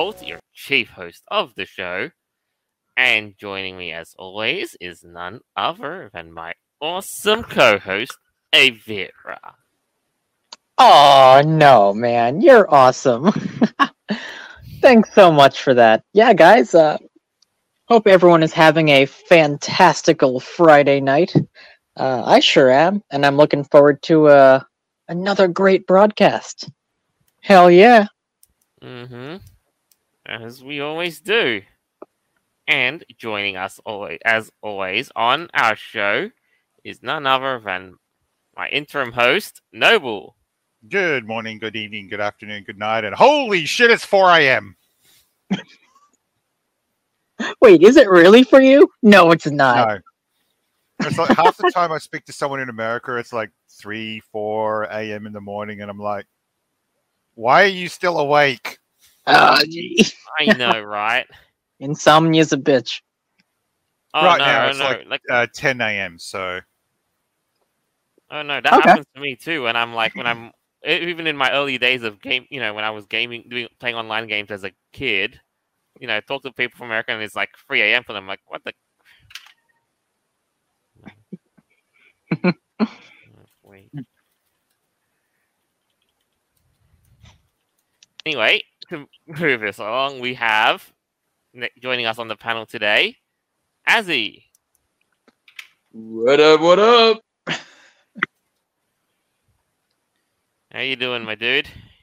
Holt, your chief host of the show. And joining me as always is none other than my awesome co-host, Avira. Oh, no, man. You're awesome. Thanks so much for that. Yeah, guys, hope everyone is having a fantastical Friday night. I sure am, and I'm looking forward to another great broadcast. Hell yeah. Mm-hmm. As we always do. And joining us as always on our show is none other than my interim host, Noble. Good morning, good evening, good afternoon, good night, and holy shit, it's 4 a.m. Wait, is it really for you? No, it's not. No. It's like half the time I speak to someone in America, it's like 3, 4 a.m. in the morning, and I'm like, why are you still awake? Gee. I know, right? Insomnia's a bitch. Oh, right no, now, oh, it's no. like 10 a.m., so... Oh, no, that Okay. happens to me too. When I'm even in my early days of game, when I was playing online games as a kid, talk to people from America and it's like 3 a.m. for them. Like, what the? Wait. Anyway, to move this along, we have joining us on the panel today, Azzy. What up, what up? How you doing, my dude?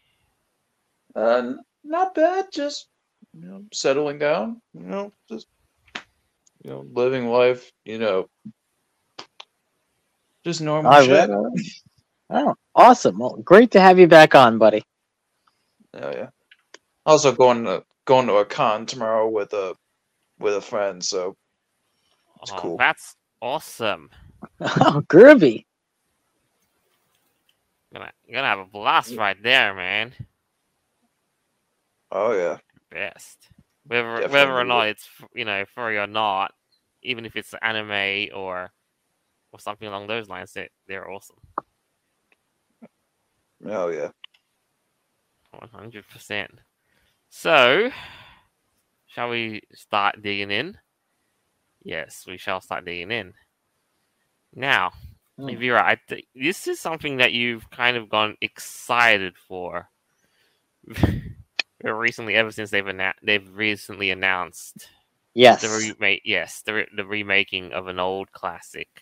Not bad, just, settling down, just, living life, just normal All shit. right. Oh, awesome. Well, great to have you back on, buddy. Oh, yeah. Also going to a con tomorrow with a friend, so it's cool. That's awesome. Oh, groovy. You're gonna have a blast right there, man. Oh, yeah. Best. Whether or Definitely. not it's furry or not, even if it's anime or something along those lines, they're awesome. Oh, yeah. 100%. So, shall we start digging in? Yes, we shall start digging in. Now, Vera, this is something that you've kind of gone excited for recently, ever since they've recently announced Yes. the remake. Yes, the remaking of an old classic.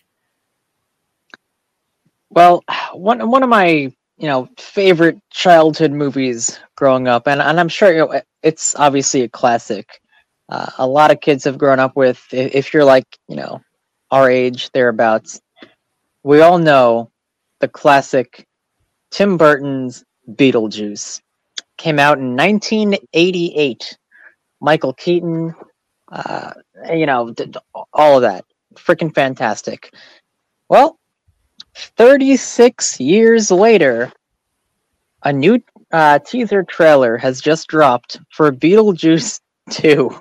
Well, one of my favorite childhood movies growing up, and I'm sure it's obviously a classic. A lot of kids have grown up with. If you're like our age thereabouts, we all know the classic Tim Burton's Beetlejuice. Came out in 1988. Michael Keaton, all of that, freaking fantastic. Well, 36 years later, a new teaser trailer has just dropped for Beetlejuice 2.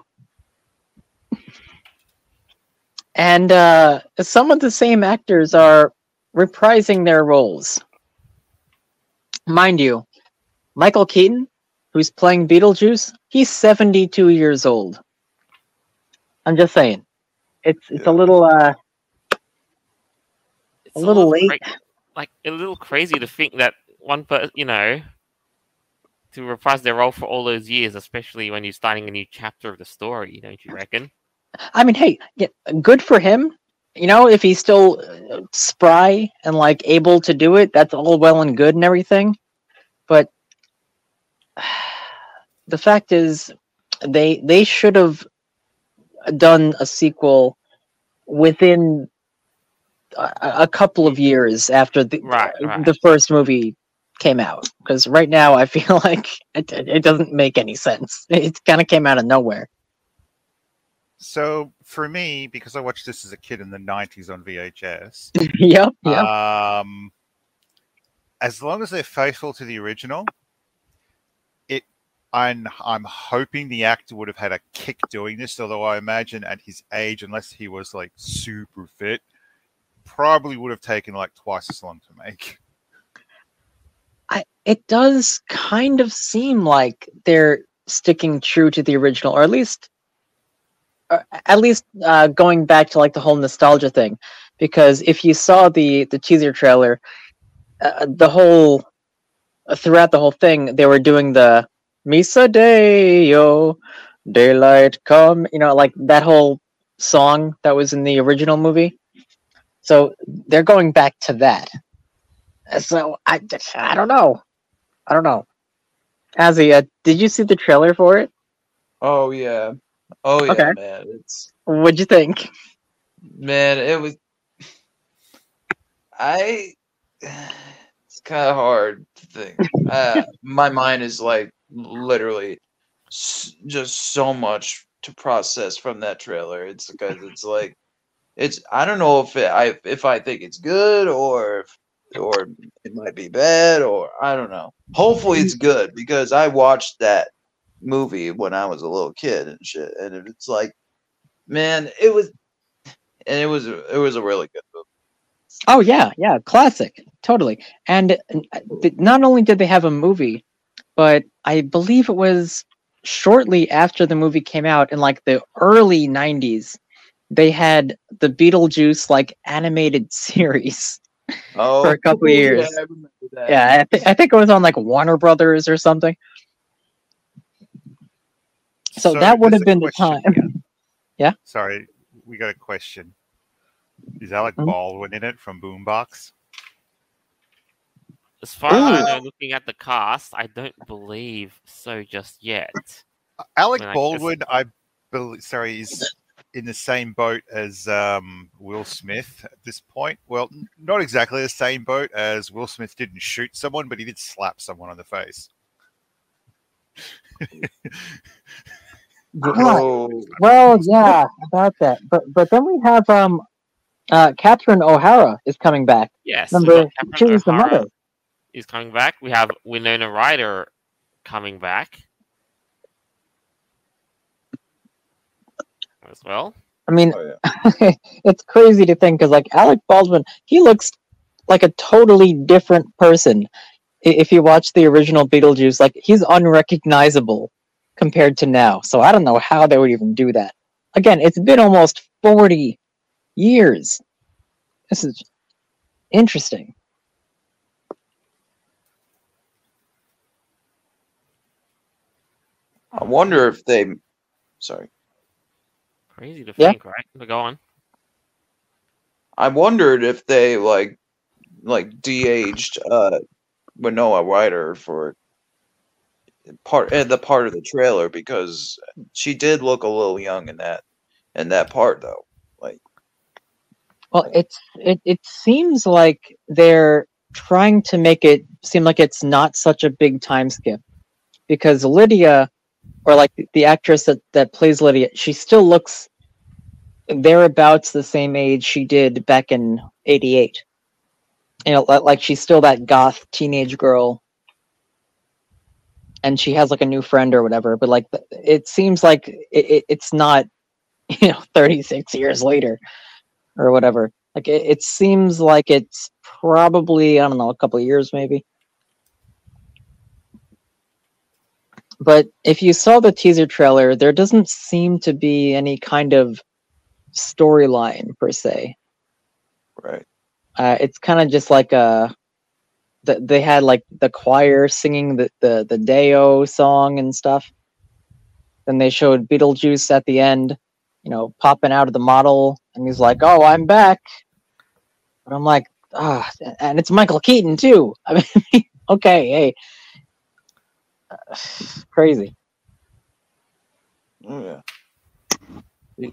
And some of the same actors are reprising their roles. Mind you, Michael Keaton, who's playing Beetlejuice, he's 72 years old. I'm just saying. It's a little It's a little late. A little crazy to think that one person, to reprise their role for all those years, especially when you're starting a new chapter of the story, don't you reckon? I mean, hey, good for him. If he's still spry and able to do it, that's all well and good and everything. But the fact is, they should have done a sequel within a couple of years after the first movie came out. Because right now, I feel like it doesn't make any sense. It kind of came out of nowhere. So, for me, because I watched this as a kid in the 90s on VHS... Yep. As long as they're faithful to the original, I'm hoping the actor would have had a kick doing this, although I imagine at his age, unless he was super fit, probably would have taken twice as long to make. It does kind of seem like they're sticking true to the original, or at least going back to like the whole nostalgia thing, because if you saw the teaser trailer, the whole throughout the whole thing they were doing the Misa Deo, daylight come, like that whole song that was in the original movie. So they're going back to that. So I don't know. Azzy, did you see the trailer for it? Oh yeah. Oh yeah, Okay. man. What'd you think? Man, it was. It's kind of hard to think. My mind is like literally just so much to process from that trailer. It's because it's like I don't know if I think it's good or it might be bad, or I don't know. Hopefully it's good, because I watched that movie when I was a little kid and shit, and it's like, man, it was a really good movie. Oh yeah, classic, totally. And not only did they have a movie, but I believe it was shortly after the movie came out in like the early 90s, they had the Beetlejuice like animated series for a couple years. Yeah, I remember that. Yeah, I think it was on like Warner Brothers or something. So that would have been the time. Yeah. Sorry, we got a question. Is Alec Baldwin in it from Boombox? As far as I know, looking at the cast, I don't believe so just yet. Alec Baldwin, I believe, is in the same boat as Will Smith at this point. Well, not exactly the same boat, as Will Smith didn't shoot someone, but he did slap someone on the face. Well, yeah, about that. But then we have Catherine O'Hara is coming back. Yes, remember, she was the mother. Is coming back. We have Winona Ryder coming back as well. I mean, it's crazy to think, because like Alec Baldwin, he looks like a totally different person. If you watch the original Beetlejuice, like he's unrecognizable compared to now. So I don't know how they would even do that. Again, it's been almost 40 years. This is interesting. I wonder if they. Sorry. Crazy to think, right? But go on. I wondered if they like de-aged Winona Ryder for part of the trailer, because she did look a little young in that part though. Like, well, it seems like they're trying to make it seem like it's not such a big time skip, because Lydia, or like the actress that plays Lydia, she still looks thereabouts the same age she did back in '88. Like she's still that goth teenage girl, and she has like a new friend or whatever. But like, it seems like it's not, 36 years later or whatever. Like it seems like it's probably, I don't know, a couple of years maybe. But if you saw the teaser trailer, there doesn't seem to be any kind of storyline per se. right. It's kind of just like they had like the choir singing the Deo song and stuff. Then they showed Beetlejuice at the end, popping out of the model, and he's like, "Oh, I'm back." But I'm like, and it's Michael Keaton too. I mean, okay, hey. Crazy. Oh yeah.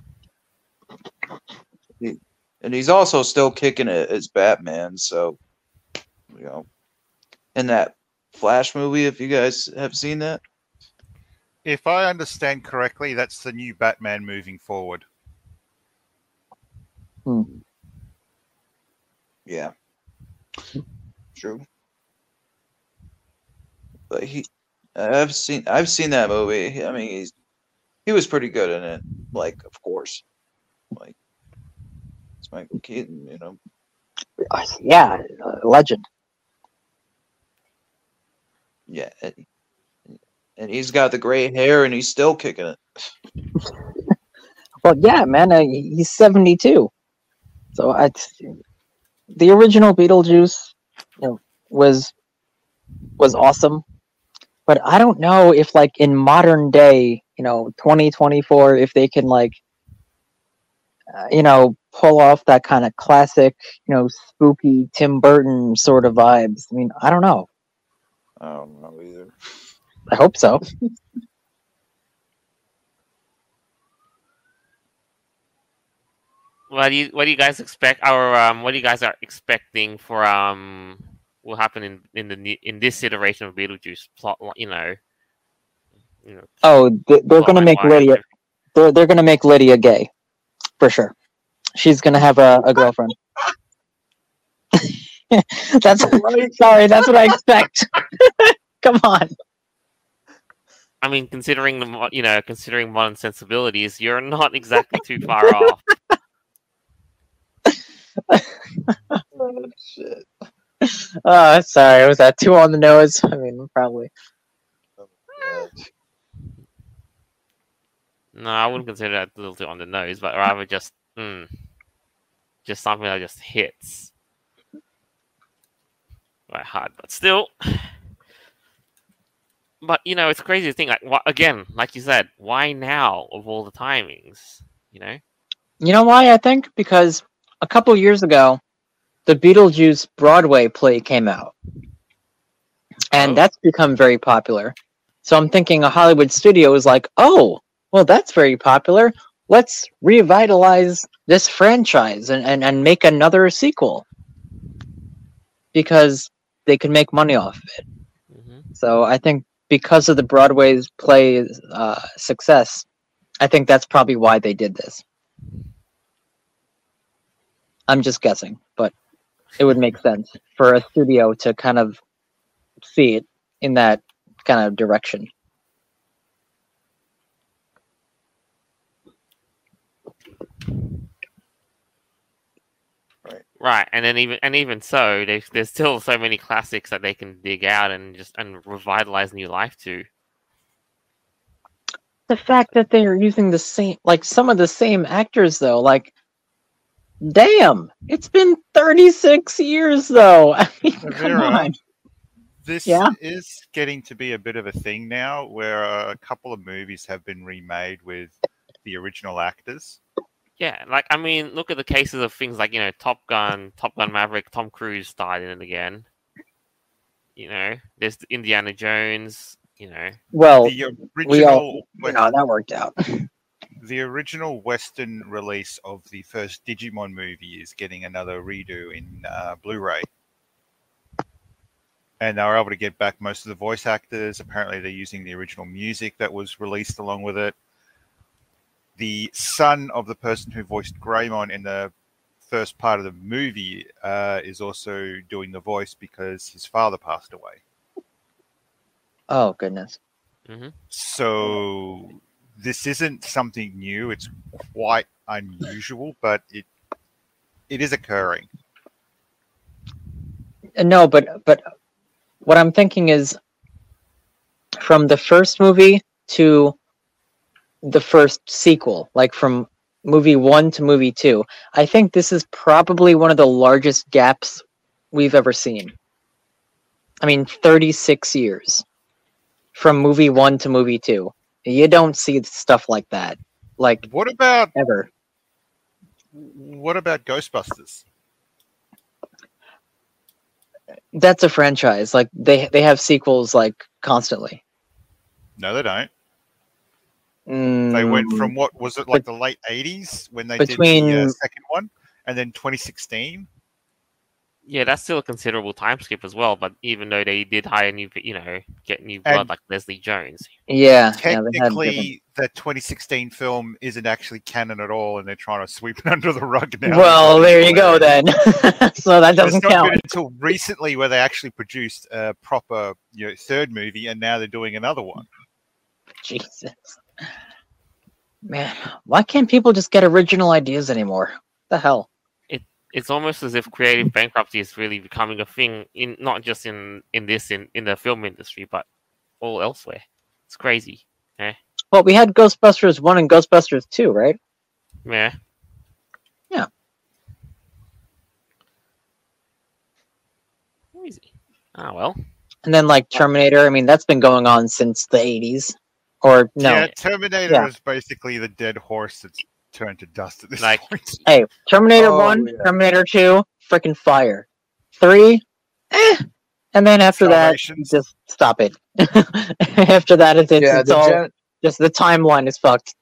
And he's also still kicking it as Batman, so in that Flash movie, if you guys have seen that. If I understand correctly, that's the new Batman moving forward. Yeah. True. But I've seen that movie. I mean, he was pretty good in it. Like, of course, like it's Michael Keaton, Yeah, legend. Yeah, and he's got the gray hair, and he's still kicking it. Well, yeah, man, he's 72. So the original Beetlejuice, was awesome. But I don't know if, like, in modern day, 2024, if they can, like, pull off that kind of classic, spooky Tim Burton sort of vibes. I mean, I don't know. I don't know either. I hope so. What do you guys expect? What do you guys are expecting for will happen in this iteration of Beetlejuice plot? Oh, they're gonna make Lydia. They're gonna make Lydia gay, for sure. She's gonna have a girlfriend. That's sorry. That's what I expect. Come on. I mean, considering considering modern sensibilities, you're not exactly too far off. Oh, shit. Oh, sorry. Was that too on the nose? I mean, probably. No, I wouldn't consider that a little too on the nose, but rather just something that just hits quite hard. But still, but it's crazy to think, like, again, like you said, why now of all the timings? You know why? I think because a couple years ago, the Beetlejuice Broadway play came out, and that's become very popular. So I'm thinking a Hollywood studio is like, oh, well, that's very popular. Let's revitalize this franchise and make another sequel because they can make money off of it. Mm-hmm. So I think because of the Broadway's play success, I think that's probably why they did this. I'm just guessing, but it would make sense for a studio to kind of see it in that kind of direction. Right, and then even so, there's still so many classics that they can dig out and revitalize new life to. The fact that they are using some of the same actors, though, like, damn, it's been 36 years, though. I mean, come on. This is getting to be a bit of a thing now, where a couple of movies have been remade with the original actors. Yeah, like, I mean, look at the cases of things like, Top Gun Maverick, Tom Cruise starred in it again. There's Indiana Jones, Well, the original that worked out. The original Western release of the first Digimon movie is getting another redo in Blu-ray. And they were able to get back most of the voice actors. Apparently they're using the original music that was released along with it. The son of the person who voiced Greymon in the first part of the movie is also doing the voice because his father passed away. Oh, goodness. Mm-hmm. So this isn't something new. It's quite unusual, but it is occurring. No, but what I'm thinking is from the first movie to the first sequel, like from movie 1 to movie 2, I think this is probably one of the largest gaps we've ever seen. I mean, 36 years from movie 1 to movie 2. You don't see stuff like that. Like, what about Ghostbusters? That's a franchise. Like, they have sequels like constantly. No, they don't. They went from, what was it, like the late 80s when they did the second one, and then 2016. Yeah, that's still a considerable time skip as well. But even though they did hire get new blood like Leslie Jones. Yeah, technically, the 2016 film isn't actually canon at all, and they're trying to sweep it under the rug now. Well, there you go then. So that doesn't count. Been until recently where they actually produced a proper, third movie, and now they're doing another one. Jesus. Man, why can't people just get original ideas anymore? What the hell? It's almost as if creative bankruptcy is really becoming a thing, not just in the film industry, but all elsewhere. It's crazy. Well, we had Ghostbusters 1 and Ghostbusters 2, right? Yeah. Yeah. Crazy. Oh well. And then like Terminator, I mean, that's been going on since the 80s. Or no. Yeah, Terminator Yeah. is basically the dead horse that's turned to dust at this Like- point. Hey, Terminator Oh, 1, yeah. Terminator 2, freaking fire. 3, and then after Salvations. that, just stop it. After that, it's all just the timeline is fucked.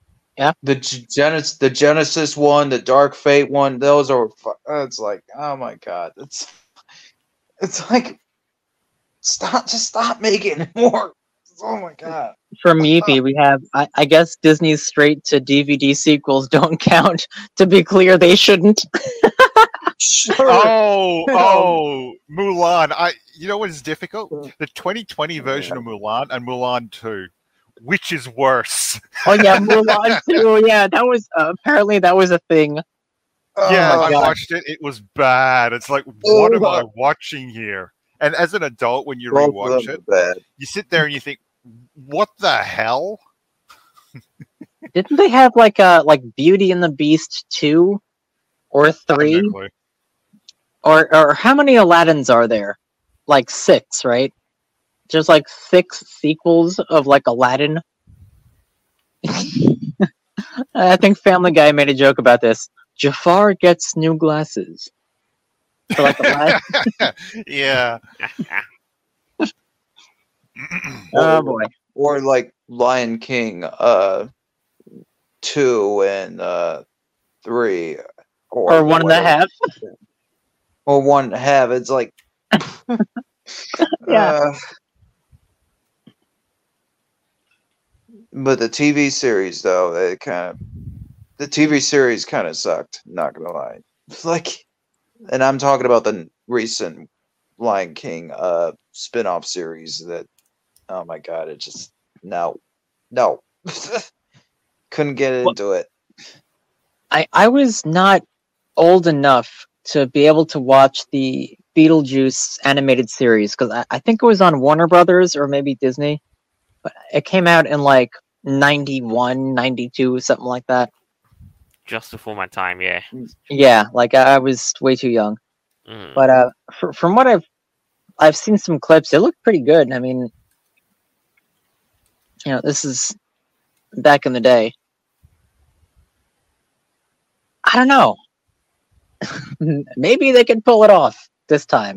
The Genesis one, the Dark Fate one, those are. It's like, oh my god, it's like, stop making more. Oh my god. From Yeepy, we have, I guess Disney's straight to DVD sequels don't count. To be clear, they shouldn't. Sure. Oh, Mulan. You know what is difficult? The 2020 version of Mulan and Mulan 2. Which is worse? Oh yeah, Mulan too. Yeah, that was apparently that was a thing. Yeah, my I God. watched it. It was bad. It's like, what am I watching here? And as an adult, when you rewatch it, Bad. you sit there and you think, what the hell? Didn't they have like Beauty and the Beast 2 or 3? No clue. Or how many Aladdins are there? Like 6, right? There's like 6 sequels of like Aladdin. I think Family Guy made a joke about this. Jafar gets new glasses. For like Aladdin. Yeah. Oh boy. Or like Lion King 2 and 3. Or 1.5. Or 1.5. It's like Yeah. But the TV series though, the TV series kind of sucked, not gonna lie. It's like, and I'm talking about the recent Lion King spin-off series that, oh my god, it just no. Couldn't get into it. I was not old enough to be able to watch the Beetlejuice animated series because I think it was on Warner Brothers or maybe Disney, but it came out in like 91, 92, something like that. Just before my time, yeah. Yeah, like I was way too young. Mm. But from what I've seen some clips, it looked pretty good. I mean, this is back in the day. I don't know. Maybe they can pull it off this time.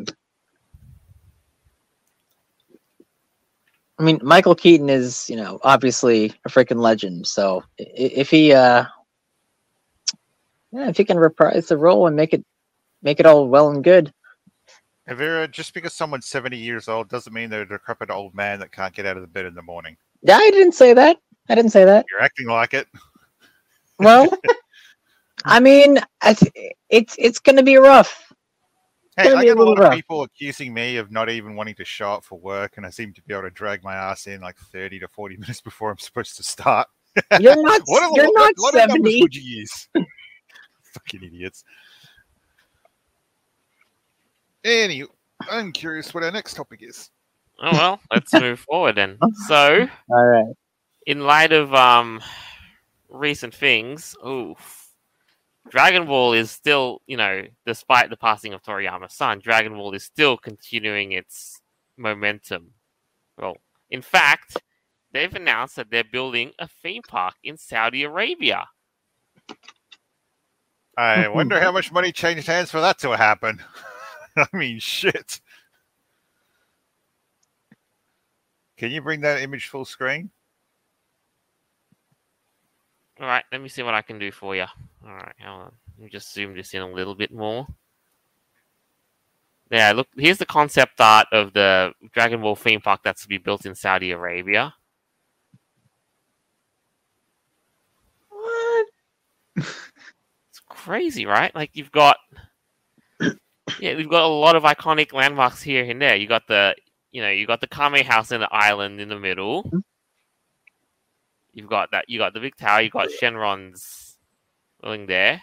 I mean, Michael Keaton is, obviously a freaking legend. So if he can reprise the role and make it all well and good. Vera, just because someone's 70 years old doesn't mean they're a decrepit old man that can't get out of the bed in the morning. Yeah, I didn't say that. You're acting like it. Well, I mean, it's going to be rough. Hey, I be a get a little lot of rough. people accusing me of not even wanting to show up for work, and I seem to be able to drag my ass in like 30 to 40 minutes before I'm supposed to start. You're not. What You're not what numbers 70. would you use? Fucking idiots. Anyway, I'm curious what our next topic is. Oh well, let's move forward then. So, All right. in light of recent things, Dragon Ball is still, despite the passing of Toriyama's son, Dragon Ball is still continuing its momentum. Well, in fact, they've announced that they're building a theme park in Saudi Arabia. I wonder how much money changed hands for that to happen. I mean, shit. Can you bring that image full screen? All right, let me see what I can do for you. All right, hold on. Let me just zoom this in a little bit more. Yeah, look, here's the concept art of the Dragon Ball theme park that's to be built in Saudi Arabia. What? It's crazy, right? Like we've got a lot of iconic landmarks here and there. You got the Kame House in the island in the middle. You got the big tower. You got Shenron's building there.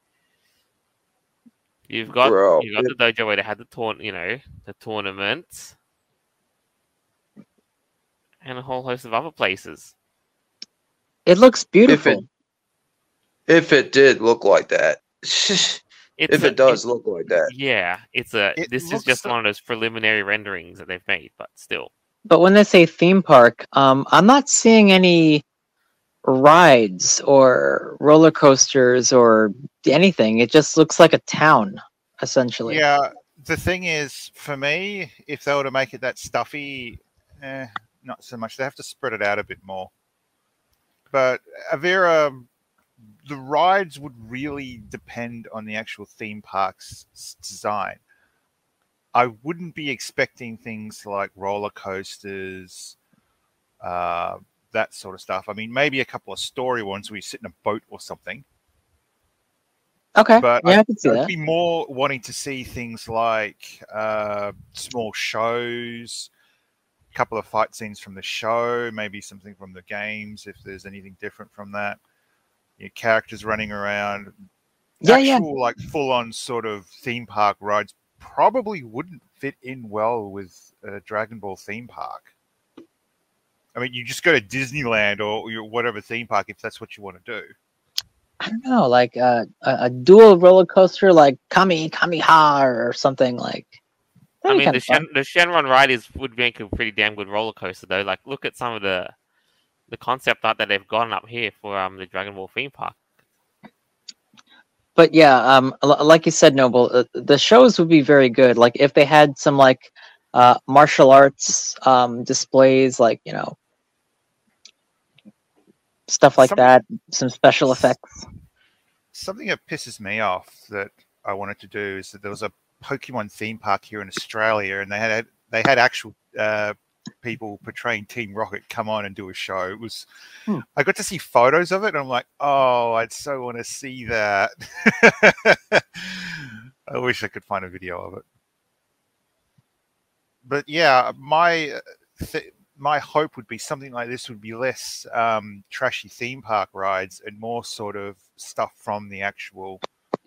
You've got the dojo where they had the tournament. and a whole host of other places. It looks beautiful. If it did look like that. If it does look like that. Yeah, this is just one of those preliminary renderings that they've made, but still. But when they say theme park, I'm not seeing any rides or roller coasters or anything. It just looks like a town, essentially. Yeah, the thing is, for me, if they were to make it that stuffy, not so much. They have to spread it out a bit more. But Avira, the rides would really depend on the actual theme park's design. I wouldn't be expecting things like roller coasters, that sort of stuff. I mean, maybe a couple of story ones where you sit in a boat or something. Okay, but yeah, I can see that. I'd be more wanting to see things like small shows, a couple of fight scenes from the show, maybe something from the games if there's anything different from that. Your characters running around. Actual, like full-on sort of theme park rides probably wouldn't fit in well with a Dragon Ball theme park. I mean, you just go to Disneyland or whatever theme park if that's what you want to do. I don't know, like a dual roller coaster, like Kamiha or something like. I mean, the Shenron ride would make a pretty damn good roller coaster, though. Like, look at some of the concept art that they've gotten up here for the Dragon Ball theme park. But yeah, like you said, Noble, the shows would be very good. Like if they had some like martial arts displays, like stuff like that, some special effects. Something that pisses me off that I wanted to do is that there was a Pokemon theme park here in Australia, and they had actual people portraying Team Rocket come on and do a show. It was I got to see photos of it, and I'm like, oh, I'd so want to see that. I wish I could find a video of it. But yeah, my hope would be something like this would be less trashy theme park rides and more sort of stuff from the actual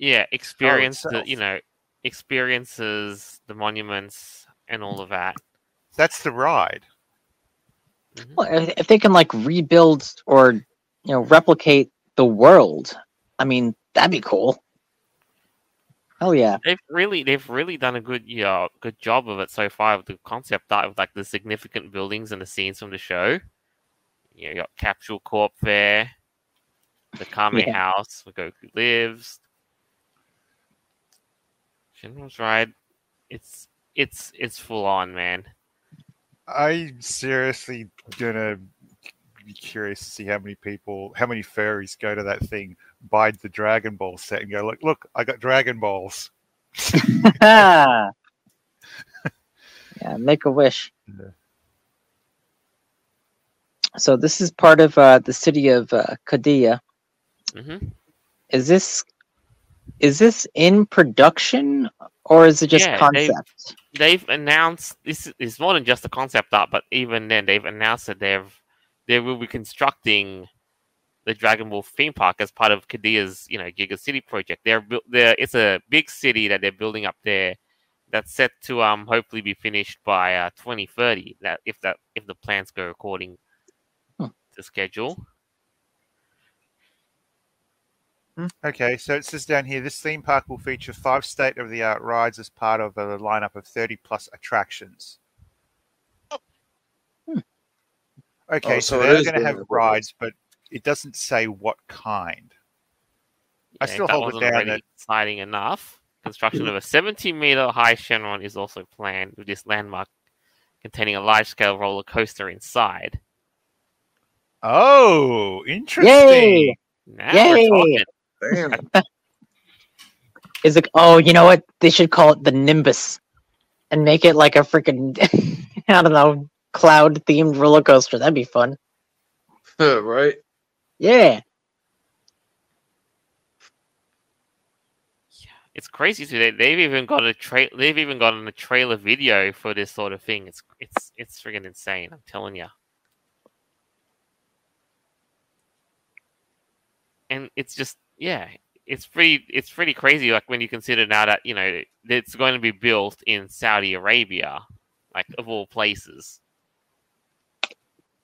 experiences, the monuments, and all of that. That's the ride. Well, if they can like rebuild or replicate the world, I mean that'd be cool. Oh yeah, they've really done a good job of it so far with the concept art of like the significant buildings and the scenes from the show. You got Capsule Corp there, the Kame House where Goku lives. Shenron's ride, it's full on, man. I'm seriously gonna be curious to see how many furries go to that thing, buy the Dragon Ball set, and go, look, I got Dragon Balls. Yeah, make a wish. Yeah. So this is part of the city of Qiddiya. Mm-hmm. Is this in production or is it just concept? They've announced this is more than just a concept art, but even then they've announced that they will be constructing the Dragon Ball theme park as part of Qiddiya's Giga City project. It's a big city that they're building up there that's set to hopefully be finished by 2030. That if the plans go according to schedule. Okay, so it says down here, this theme park will feature 5 state-of-the-art rides as part of a lineup of 30-plus attractions. Okay, so they're going to have rides, but it doesn't say what kind. Yeah, I still hold it down that exciting enough. Construction of a 70-meter high Shenron is also planned, with this landmark containing a large-scale roller coaster inside. Oh, interesting! Yay! Now we're talking. Is it? Oh, you know what? They should call it the Nimbus, and make it like a freaking I don't know, cloud-themed roller coaster. That'd be fun. Right? Yeah. It's crazy today. They've even got a trailer video for this sort of thing. It's freaking insane. I'm telling you. And it's just it's pretty crazy. Like when you consider now that it's going to be built in Saudi Arabia, like of all places.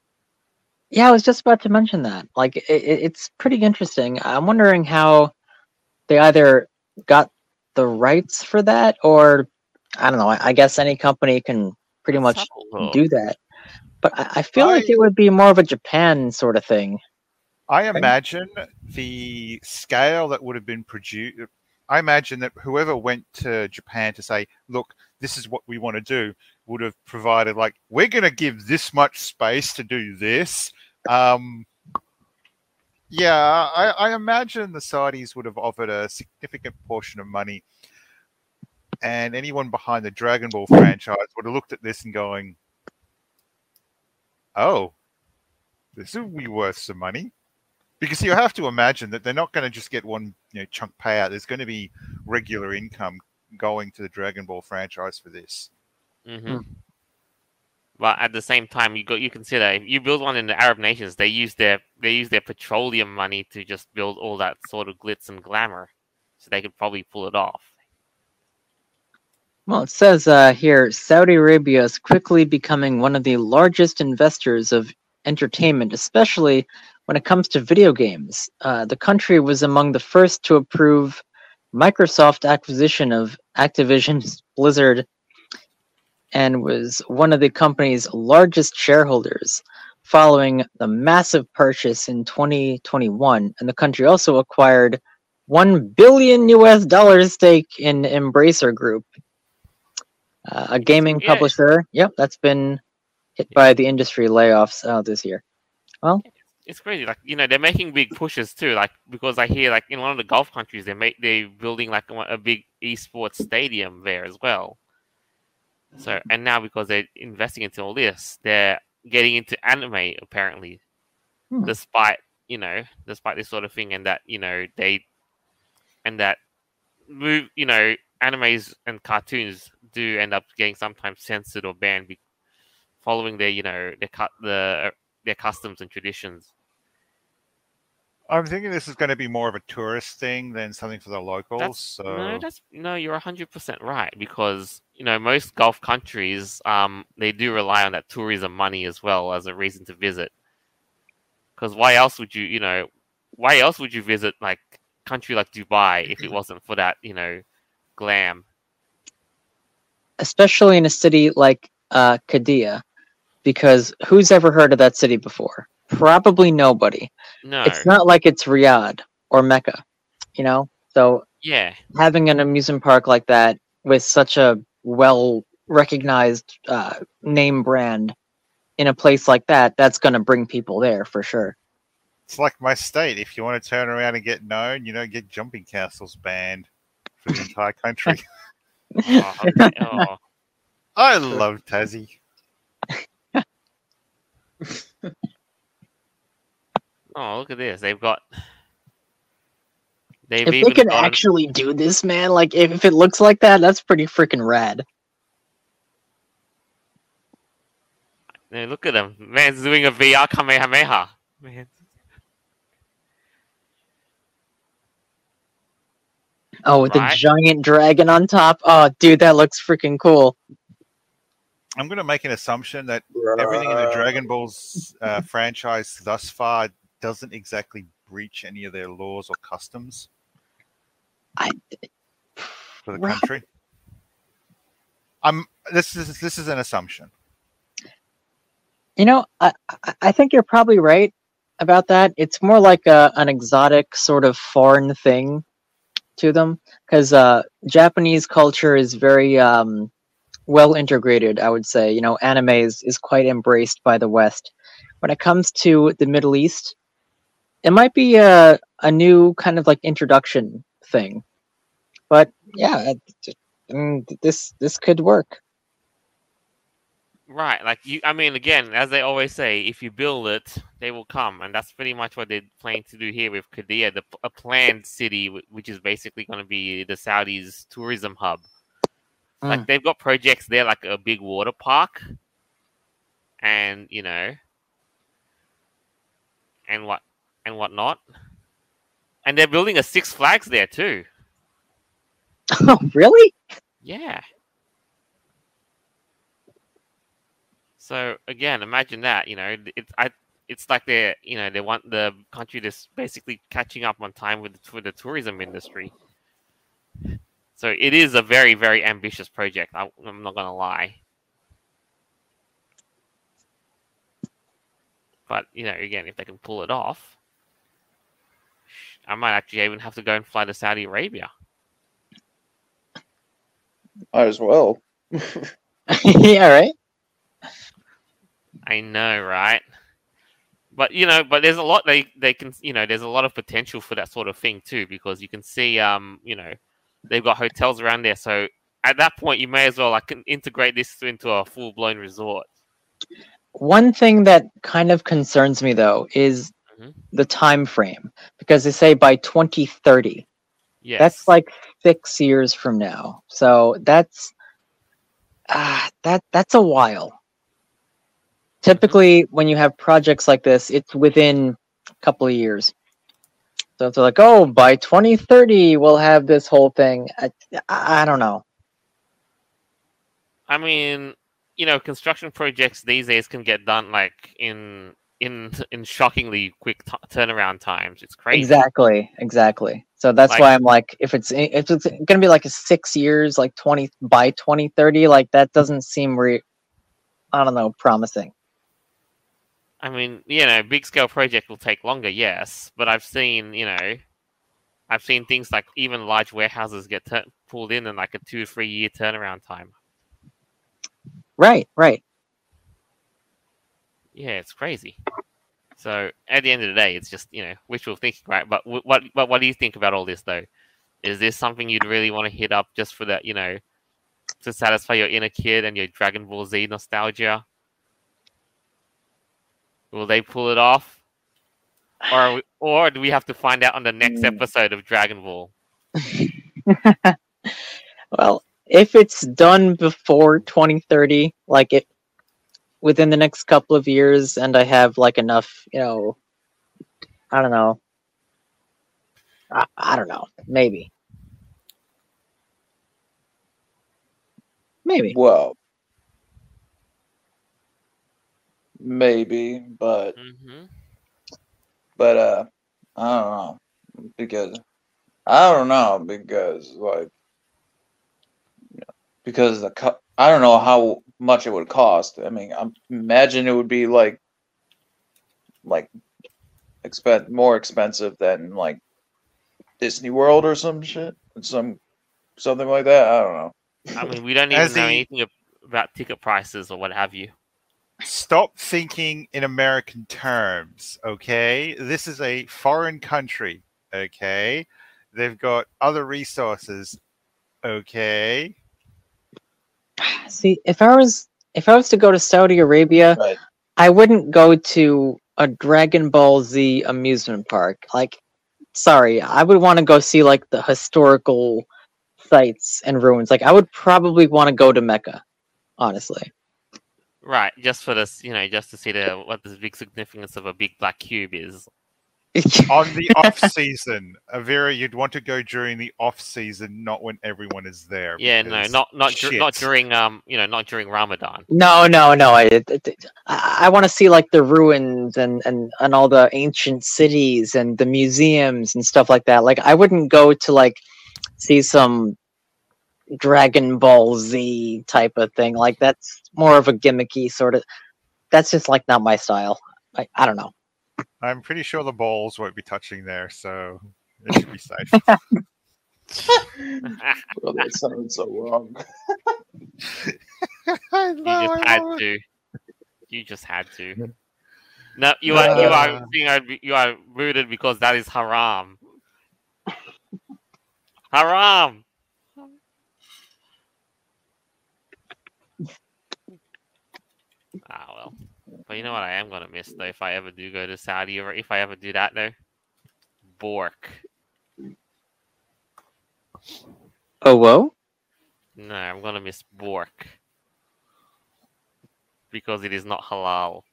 Yeah, I was just about to mention that. Like, it's pretty interesting. I'm wondering how they either got the rights for that, or I don't know. I guess any company can pretty Let's much have a look. do that. But I feel like it would be more of a Japan sort of thing. I imagine the scale that would have been produced. I imagine that whoever went to Japan to say, "Look, this is what we want to do," would have provided like, "We're going to give this much space to do this." Yeah, I imagine the Saudis would have offered a significant portion of money, and anyone behind the Dragon Ball franchise would have looked at this and going, "Oh, this will be worth some money." Because you have to imagine that they're not going to just get one chunk payout. There's going to be regular income going to the Dragon Ball franchise for this. Mm-hmm. But at the same time, you consider if you build one in the Arab nations, they use their petroleum money to just build all that sort of glitz and glamour, so they could probably pull it off. Well, it says here, Saudi Arabia is quickly becoming one of the largest investors of entertainment, especially when it comes to video games. The country was among the first to approve Microsoft acquisition of Activision Blizzard and was one of the company's largest shareholders following the massive purchase in 2021. And the country also acquired $1 billion stake in Embracer Group, a gaming publisher. Yep, that's been hit by the industry layoffs this year. Well, it's crazy. Like they're making big pushes too. Like because I hear like in one of the Gulf countries, they're building like a big esports stadium there as well. So and now because they're investing into all this, they're getting into anime apparently, despite this sort of thing, and that animes and cartoons do end up getting sometimes censored or banned following their customs and traditions. I'm thinking this is going to be more of a tourist thing than something for the locals. No, you're 100% right, because most Gulf countries they do rely on that tourism money as well as a reason to visit. Because why else would you visit like country like Dubai if it wasn't for that glam? Especially in a city like Qiddiya, because who's ever heard of that city before? Probably nobody. No. It's not like it's Riyadh or Mecca, So yeah, having an amusement park like that with such a well-recognized name brand in a place like that, that's going to bring people there for sure. It's like my state. If you want to turn around and get known, get jumping castles banned for the entire country. Oh. I love Tassie. Oh, look at this. If they can actually do this, man, like if it looks like that, that's pretty freaking rad. Man, look at them. Man's doing a VR Kamehameha. Man. Oh, with the giant dragon on top. Oh, dude, that looks freaking cool. I'm going to make an assumption that everything in the Dragon Ball's franchise thus far doesn't exactly breach any of their laws or customs for the country. This is an assumption. I think you're probably right about that. It's more like an exotic sort of foreign thing to them, because Japanese culture is very well integrated, I would say. Anime is quite embraced by the West. When it comes to the Middle East, it might be a new kind of like introduction thing. But yeah, this could work. Right, again, as they always say, if you build it, they will come, and that's pretty much what they're planning to do here with Qiddiya, a planned city, which is basically going to be the Saudis' tourism hub. Like they've got projects there, like a big water park, and and whatnot, and they're building a Six Flags there too. Oh, really? Yeah. So again, imagine that. it's like they want the country to basically catching up on time with the tourism industry. So it is a very, very ambitious project. I'm not gonna lie. But again, if they can pull it off, I might actually even have to go and fly to Saudi Arabia. Might as well. Yeah, right. I know, right? But but there's a lot they can there's a lot of potential for that sort of thing too, because you can see they've got hotels around there. So at that point, you may as well integrate this into a full blown resort. One thing that kind of concerns me though is the time frame, because they say by 2030. Yes. That's like 6 years from now. So that's a while. Typically, when you have projects like this, it's within a couple of years. So if they're like, oh, by 2030, we'll have this whole thing. I don't know. I mean, construction projects these days can get done like in shockingly quick turnaround times. It's crazy. Exactly. So that's why I'm like, if it's gonna be like a 6 years, like by 2030, like that doesn't seem I don't know, promising. I mean, big scale project will take longer, yes, but I've seen things like even large warehouses get pulled in like a 2 or 3 year turnaround time. Right. Yeah, it's crazy. So at the end of the day, it's just wishful thinking, right? But what do you think about all this though? Is this something you'd really want to hit up just for that, to satisfy your inner kid and your Dragon Ball Z nostalgia? Will they pull it off, or do we have to find out on the next episode of Dragon Ball? Well, if it's done before 2030, like it within the next couple of years, and I have like enough, I don't know. I don't know. Maybe. Well, maybe, but I don't know because I don't know how much it would cost. I mean, I imagine it would be like more expensive than like Disney World or some shit, something like that. I don't know. I mean, we don't even know anything about ticket prices or what have you. Stop thinking in American terms, okay? This is a foreign country, okay? They've got other resources, okay? See, if I was to go to Saudi Arabia, Right. I wouldn't go to a Dragon Ball Z amusement park. Like, sorry, I would want to go see like the historical sites and ruins. Like, I would probably want to go to Mecca, honestly. Right, just for this, just to see what the big significance of a big black cube is. On the off season, Avira, you'd want to go during the off season, not when everyone is there. Yeah, no, not during not during Ramadan. No. I want to see like the ruins and all the ancient cities and the museums and stuff like that. Like, I wouldn't go to like see some Dragon Ball Z type of thing. Like, that's more of a gimmicky sort of. That's just like not my style. I don't know. I'm pretty sure the balls won't be touching there, so it should be safe. Well, that sounded so wrong. You just had to. No, you are rooted because that is haram. Haram. Well. But you know what I am gonna miss though if I ever do go to Saudi, or if I ever do that though? Bork. Oh, whoa? No, I'm gonna miss Bork. Because it is not halal.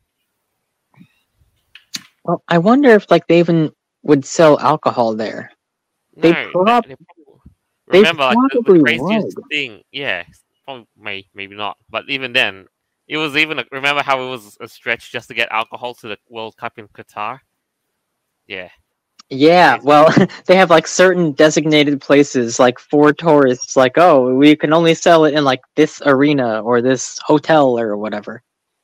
Well, I wonder if like they even would sell alcohol there. Remember, like the craziest thing, yeah, maybe not. But even then, It was even remember how it was a stretch just to get alcohol to the World Cup in Qatar. Yeah. Yeah, well, they have like certain designated places, like for tourists. Like, oh, we can only sell it in like this arena or this hotel or whatever.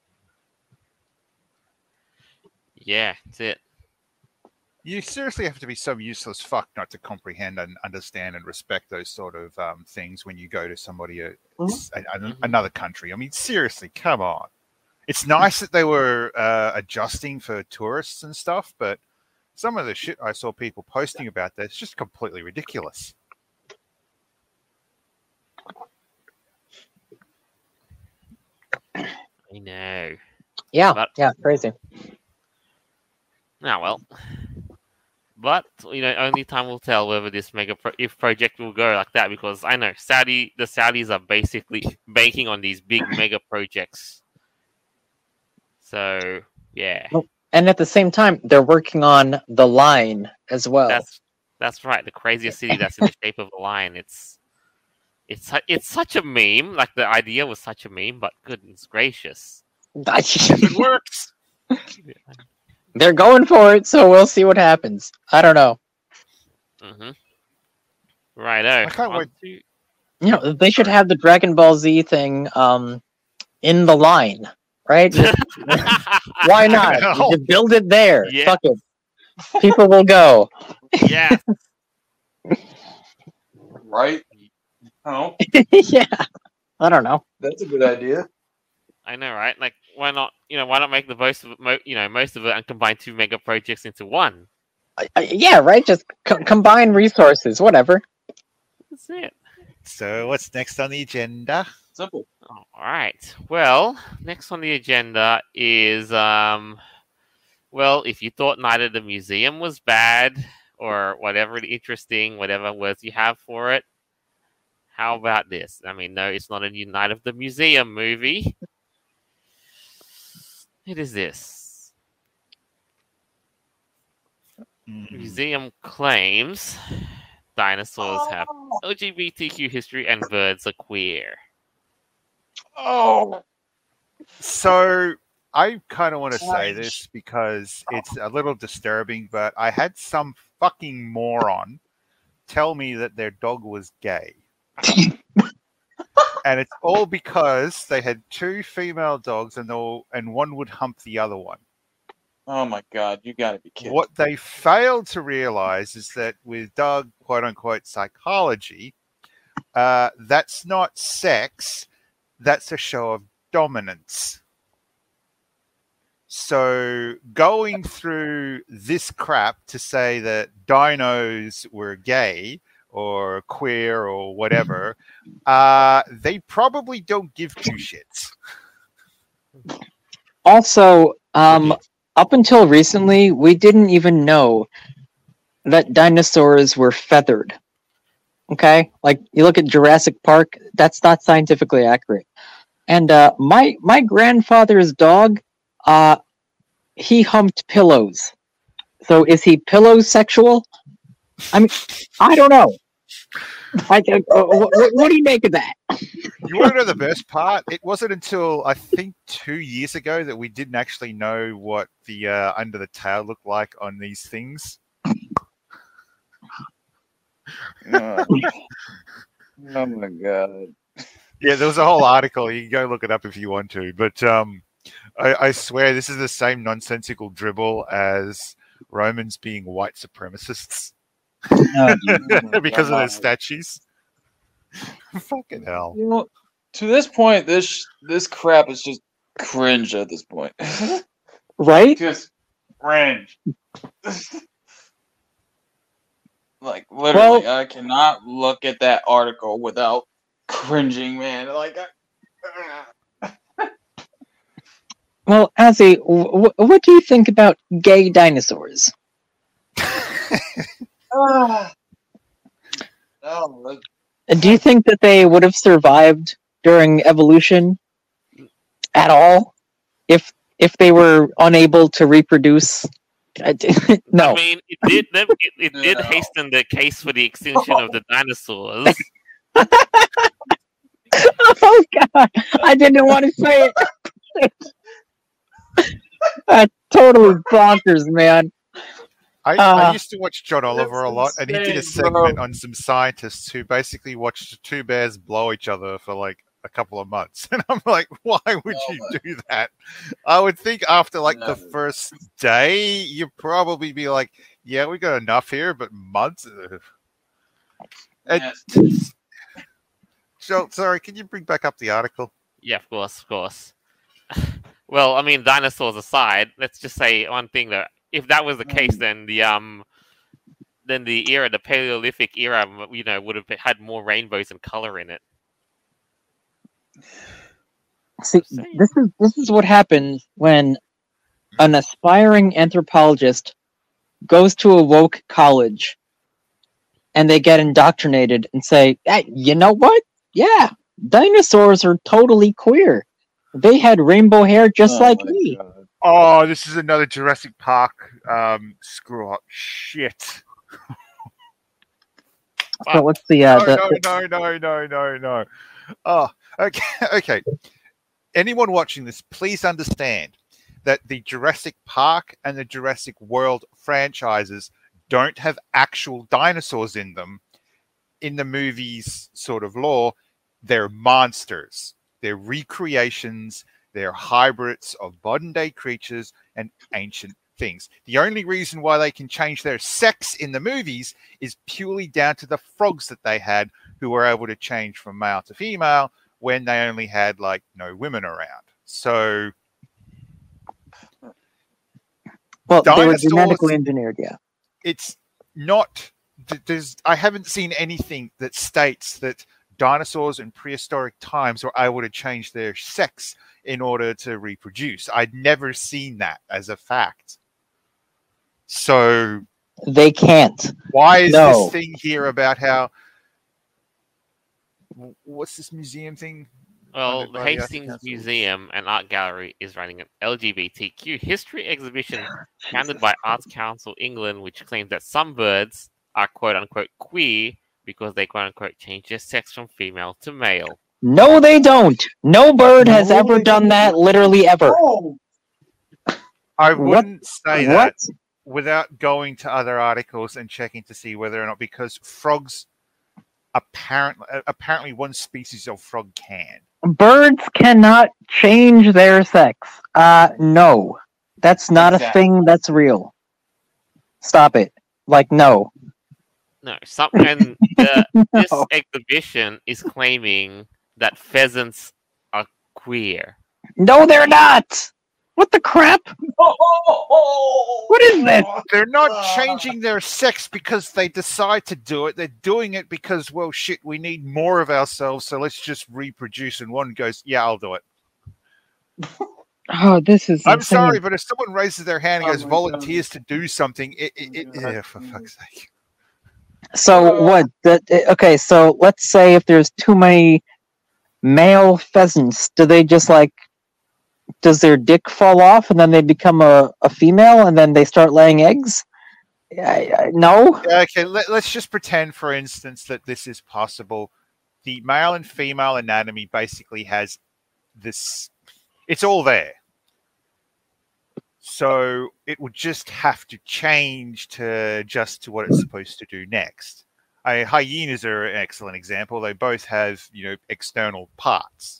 Yeah, that's it. You seriously have to be some useless fuck not to comprehend and understand and respect those sort of things when you go to somebody another country. I mean, seriously, come on. It's nice that they were adjusting for tourists and stuff, but some of the shit I saw people posting about that is just completely ridiculous. I know. Yeah, yeah, crazy. Ah, well. But, only time will tell whether this if project will go like that, because I know the Saudis are basically banking on these big mega projects. So, yeah. And at the same time, they're working on The Line as well. That's right. The craziest city that's in the shape of a lion. It's such a meme. Like, the idea was such a meme, but goodness gracious. It works. They're going for it, so we'll see what happens. I don't know. Mm-hmm. Righto. I can't wait. They should have the Dragon Ball Z thing in The Line, right? Why not? No. Just build it there. Yeah. Fuck it. People will go. Yeah. Right? Oh, Yeah. I don't know. that's a good idea. I know, right? Like, why not? Why not make the most of it? Most of it and combine two mega projects into one? Yeah, right. Just combine resources, whatever. That's it. So, what's next on the agenda? Simple. All right. Well, next on the agenda is well, if you thought Night at the Museum was bad or whatever interesting, whatever words you have for it, how about this? I mean, no, it's not a new Night of the Museum movie. It is this. Museum claims dinosaurs have LGBTQ history and birds are queer. Oh. So, I kind of want to say this because it's a little disturbing, but I had some fucking moron tell me that their dog was gay. And it's all because they had two female dogs and one would hump the other one. Oh my God, you gotta be kidding. What they failed to realize is that with dog quote unquote psychology, that's not sex, that's a show of dominance. So going through this crap to say that dinos were gay or queer or whatever, they probably don't give two shits. Also, up until recently, we didn't even know that dinosaurs were feathered. Okay? Like, you look at Jurassic Park, that's not scientifically accurate. And my grandfather's dog, he humped pillows. So is he pillow-sexual? I mean, I don't know. What do you make of that? You want to know the best part? It wasn't until, I think, 2 years ago that we didn't actually know what the under the tail looked like on these things. Oh my God. Yeah, there was a whole article. You can go look it up if you want to. But I swear this is the same nonsensical dribble as Romans being white supremacists. Because of their statues. Fucking hell. To this point, this crap is just cringe at this point. Right? Just cringe. Like, literally, Well, I cannot look at that article without cringing, man. Like, well, Azzy, what do you think about gay dinosaurs? no, Do you think that they would have survived during evolution at all if they were unable to reproduce? No. I mean, it did hasten the case for the extinction of the dinosaurs. Oh God! I didn't want to say it. That's totally bonkers, man. I used to watch John Oliver a lot, and he did a segment on some scientists who basically watched two bears blow each other for like a couple of months. And I'm like, why would you do that? I would think after like the first day, you'd probably be like, yeah, we got enough here, but months. So, sorry, can you bring back up the article? Yeah, of course. Well, I mean, dinosaurs aside, let's just say one thing though. If that was the case, then the Paleolithic era, would have had more rainbows and color in it. See, this is what happens when an aspiring anthropologist goes to a woke college and they get indoctrinated and say, hey, you know what? Yeah, dinosaurs are totally queer. They had rainbow hair just like me. God. Oh, this is another Jurassic Park screw up. Shit. So what's the No. Oh, okay. Anyone watching this, please understand that the Jurassic Park and the Jurassic World franchises don't have actual dinosaurs in them. In the movie's sort of lore, they're monsters. They're recreations. They're hybrids of modern-day creatures and ancient things. The only reason why they can change their sex in the movies is purely down to the frogs that they had, who were able to change from male to female when they only had, like, no women around. So... Well, they were genetically engineered, yeah. It's not... I haven't seen anything that states that dinosaurs in prehistoric times were able to change their sex in order to reproduce. I'd never seen that as a fact. So... They can't. Why is this thing here about how... What's this museum thing? Well, the Hastings Museum and Art Gallery is running an LGBTQ history exhibition funded by Arts Council England, which claims that some birds are quote-unquote queer because they quote-unquote change their sex from female to male. No, they don't. No bird has ever done that, literally ever. I wouldn't say that without going to other articles and checking to see whether or not, because frogs, apparently one species of frog can. Birds cannot change their sex. No. That's not a thing that's real. Stop it. Like, no. No, this exhibition is claiming that pheasants are queer. No, they're not! What the crap? What is this? They're not changing their sex because they decide to do it. They're doing it because, well, shit, we need more of ourselves, so let's just reproduce. And one goes, yeah, I'll do it. Oh, this is I'm insane. sorry, but if someone raises their hand and goes, volunteers to do something, for fuck's sake. So what? Okay, so let's say if there's too many male pheasants, do they just does their dick fall off and then they become a female and then they start laying eggs? No. Okay, let's just pretend, for instance, that this is possible. The male and female anatomy basically has this. It's all there. So it would just have to change to what it's supposed to do next. Hyenas are an excellent example. They both have, external parts.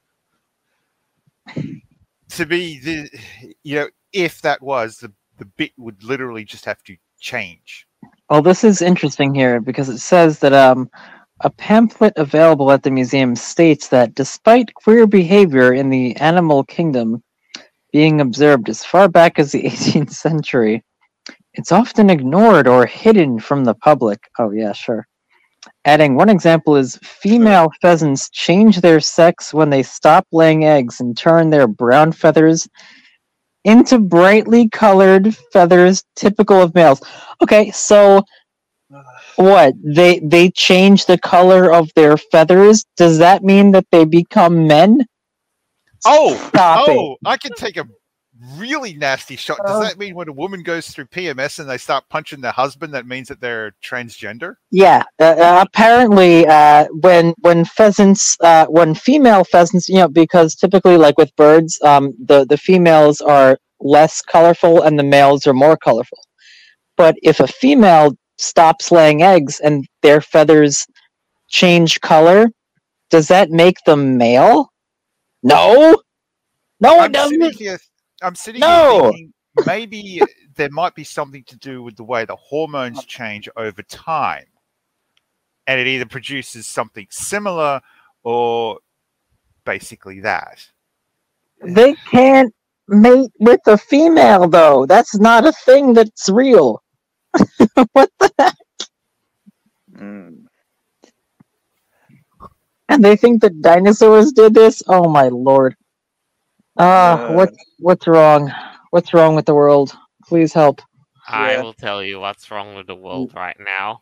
To be if that was the bit would literally just have to change. Well, this is interesting here because it says that a pamphlet available at the museum states that despite queer behavior in the animal kingdom being observed as far back as the 18th century, it's often ignored or hidden from the public. Oh yeah, sure. Adding one example is female pheasants change their sex when they stop laying eggs and turn their brown feathers into brightly colored feathers typical of males. Okay, so what? They change the color of their feathers? Does that mean that they become men? Stop it. I can take a really nasty shot. Does that mean when a woman goes through PMS and they start punching their husband, that means that they're transgender? Yeah, apparently, when pheasants, when female pheasants, because typically, like with birds, the females are less colorful and the males are more colorful. But if a female stops laying eggs and their feathers change color, does that make them male? No, it doesn't. I'm sitting here thinking maybe there might be something to do with the way the hormones change over time. And it either produces something similar or basically that. They can't mate with a female, though. That's not a thing that's real. What the heck? And they think that dinosaurs did this? Oh my lord. What's wrong? What's wrong with the world? Please help. I will tell you what's wrong with the world right now.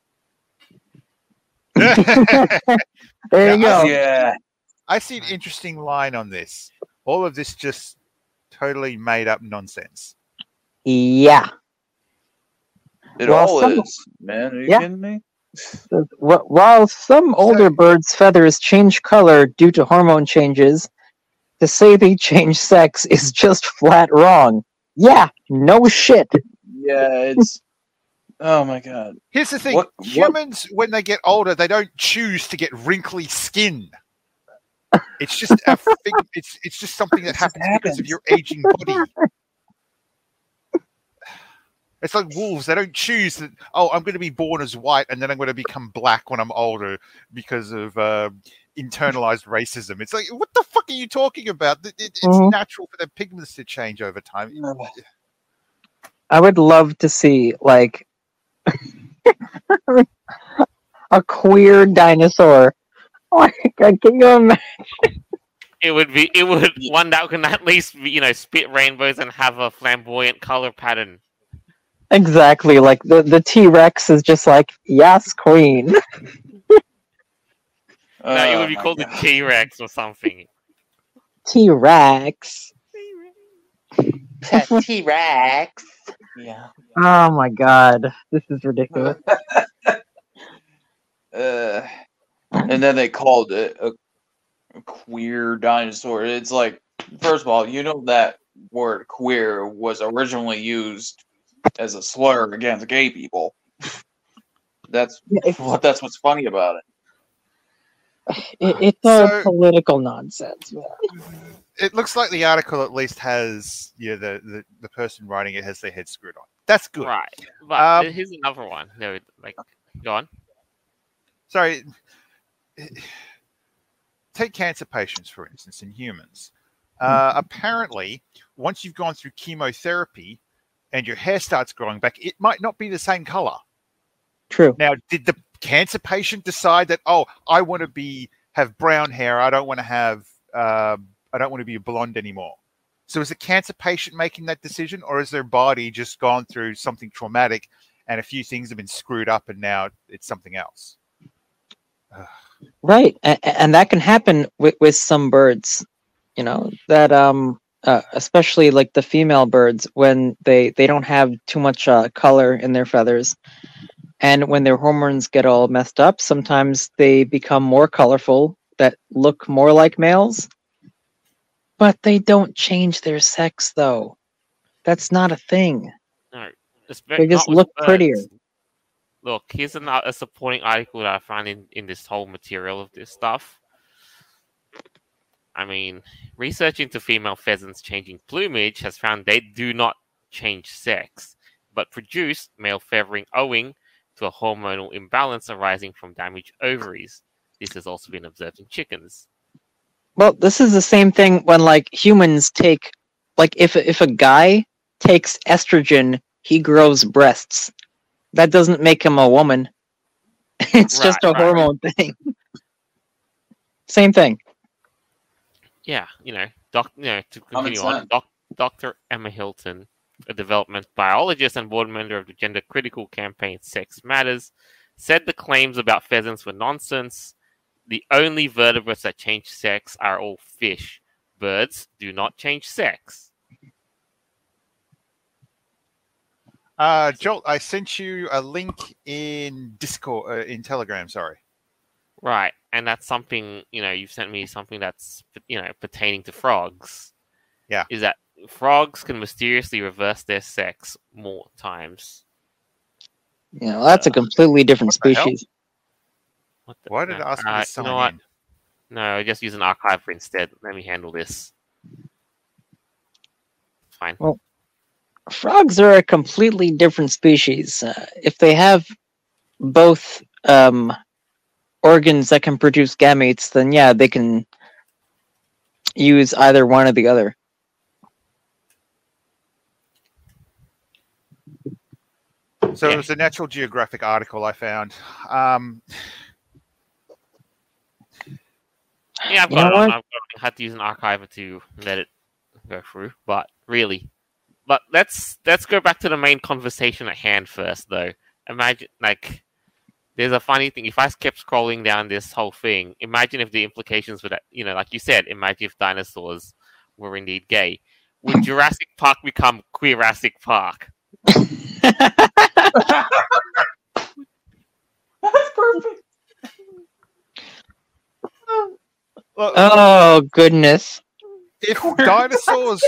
There you go. Yeah. I see an interesting line on this. All of this just totally made up nonsense. Yeah. It all is, man. Are you kidding me? While some older birds' feathers change color due to hormone changes, to say they change sex is just flat wrong. Yeah, no shit. Yeah, it's... Oh my god. Here's the thing. Humans, when they get older, they don't choose to get wrinkly skin. It's just it's just something that happens because of your aging body. It's like wolves. They don't choose that, I'm going to be born as white and then I'm going to become black when I'm older because of internalized racism. It's like, what the fuck are you talking about? It's natural for their pigments to change over time. I would love to see, like, a queer dinosaur. Like, can you imagine? It would one that can at least, spit rainbows and have a flamboyant color pattern. Exactly, like the T-Rex is just like, yes, queen. No, it would be called the T-Rex or something. T-Rex. T-Rex. Yeah. Oh my god, this is ridiculous. And then they called it a queer dinosaur. It's like, first of all, that word queer was originally used as a slur against gay people. That's what's funny about it. It's a political nonsense. It looks like the article at least has the person writing it has their head screwed on. That's good, right? But here's another one. No, go on. Sorry. Take cancer patients, for instance, in humans. Apparently, once you've gone through chemotherapy and your hair starts growing back, it might not be the same color. True. Now, did the cancer patient decide that, I want to have brown hair, I don't want to be a blonde anymore? So is the cancer patient making that decision, or is their body just gone through something traumatic and a few things have been screwed up and now it's something else? Right, and that can happen with some birds, that especially like the female birds, when they don't have too much color in their feathers, and when their hormones get all messed up, sometimes they become more colorful, that look more like males, but they don't change their sex, though. That's not a thing. No, they just look prettier. Look, here's a supporting article that I found in this whole material of this stuff. I mean, research into female pheasants changing plumage has found they do not change sex, but produce male feathering owing to a hormonal imbalance arising from damaged ovaries. This has also been observed in chickens. Well, this is the same thing when, like, humans take, like, if a guy takes estrogen, he grows breasts. That doesn't make him a woman. It's just a hormone thing. Same thing. Yeah, to continue on, Dr. Emma Hilton, a development biologist and board member of the gender critical campaign Sex Matters, said the claims about pheasants were nonsense. The only vertebrates that change sex are all fish. Birds do not change sex. Joel, I sent you a link in Discord, in Telegram. Sorry. Right, and that's something, you've sent me something that's, pertaining to frogs. Yeah. Is that frogs can mysteriously reverse their sex more times. That's a completely different what the hell? species. Why did it ask me to sign you know what? in? No, just use an archiver instead. Let me handle this. Fine. Well, frogs are a completely different species. If they have both organs that can produce gametes, then yeah, they can use either one or the other. So it was a Natural Geographic article I found. Yeah, I've got it on. I had to use an archiver to let it go through, but really. But let's go back to the main conversation at hand first, though. Imagine, there's a funny thing. If I kept scrolling down this whole thing, imagine if the implications were that, like you said, imagine if dinosaurs were indeed gay. Would Jurassic Park become Queerassic Park? That's perfect. Oh goodness! If dinosaurs